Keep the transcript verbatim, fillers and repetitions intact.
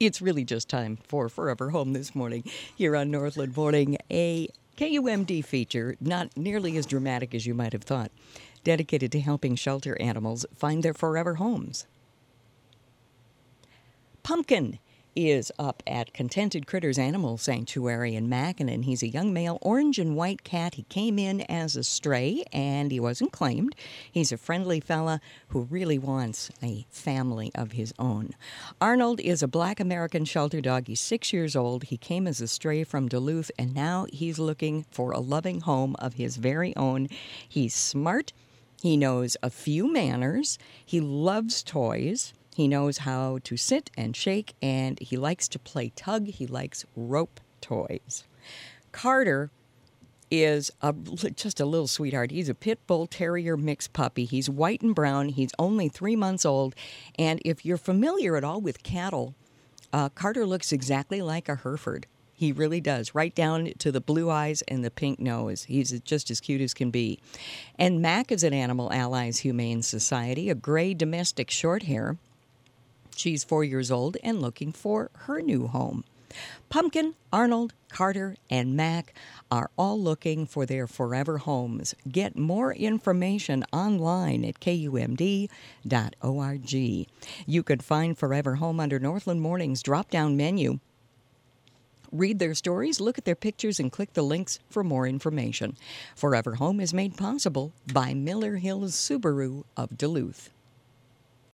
It's really just time for Forever Home this morning here on Northland Morning, a K U M D feature, not nearly as dramatic as you might have thought, dedicated to helping shelter animals find their forever homes. Pumpkin is up at Contented Critters Animal Sanctuary in Mackinac. He's a young male orange and white cat. He came in as a stray, and he wasn't claimed. He's a friendly fella who really wants a family of his own. Arnold is a black American shelter dog. He's six years old. He came as a stray from Duluth, and now he's looking for a loving home of his very own. He's smart. He knows a few manners. He loves toys. He knows how to sit and shake, and he likes to play tug. He likes rope toys. Carter is a, just a little sweetheart. He's a pit bull terrier mixed puppy. He's white and brown. He's only three months old. And if you're familiar at all with cattle, uh, Carter looks exactly like a Hereford. He really does, right down to the blue eyes and the pink nose. He's just as cute as can be. And Mac is at Animal Allies Humane Society, a gray domestic short hair. She's four years old and looking for her new home. Pumpkin, Arnold, Carter, and Mac are all looking for their forever homes. Get more information online at K U M D dot org. You can find Forever Home under Northland Morning's drop-down menu. Read their stories, look at their pictures, and click the links for more information. Forever Home is made possible by Miller Hills Subaru of Duluth.